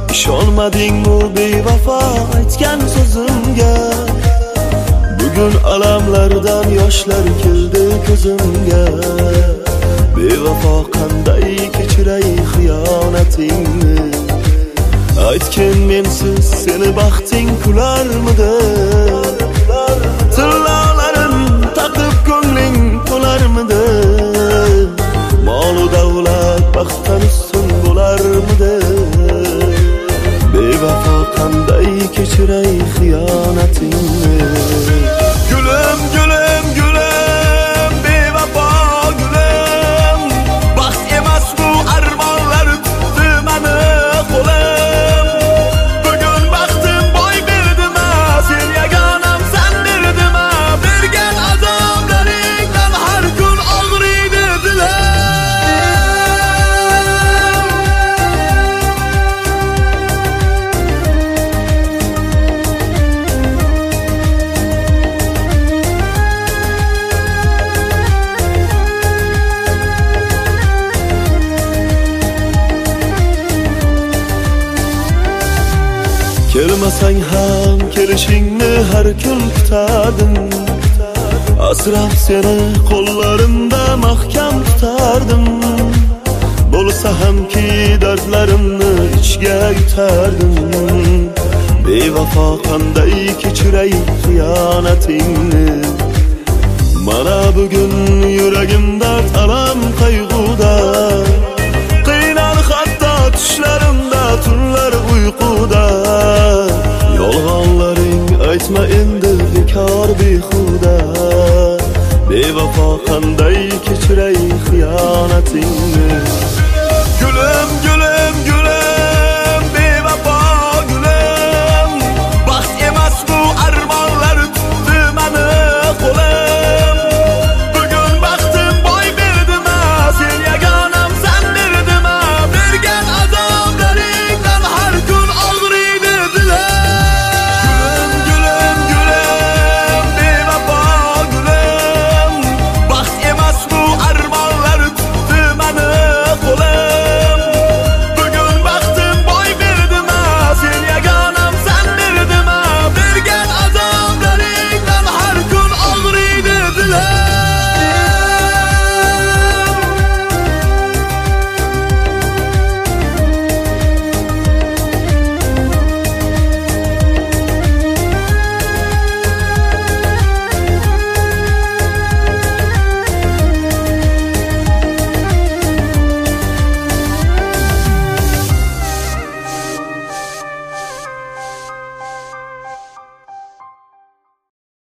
İshonmadingmi bevafo aytgan so'zimga? Bugun alamlardan yoshlar keldi ko'zimga. Bevafo qanday kechiray xiyonatingni? Aytgin mensiz seni baxting kularmidi? Tillolarin taqib ko'ngling to'larmidi? Mol-u davlat baxtdan ustun bo'larmidi? Bevafo qanday kechiray xiyonatingni? Gulim, gulim, gulim, bevafo gulim. Baxt emas bu armonlar tutdi meni qo'lim. Bugun baxtim boy berdimi? Sen yagonam san berdimi? Bergan azoblaringdan har kun og'riydi dilim. Kelmasang ham kelishingni har kun kutardim. Asrab seni qo'llarimda mahkam tutardim. Bo'lsa hamki dardlarimni ichga yutardim. Bevafo qanday kechiray xiyonatingni? Mana bugun yuragim dard alam qayg'uda. Qiynal hatto tushlarimda tunlar uyquda. Yolg'onlaring aytma endi bekor behuda. Bevafo qanday kechiray xiyonatingni?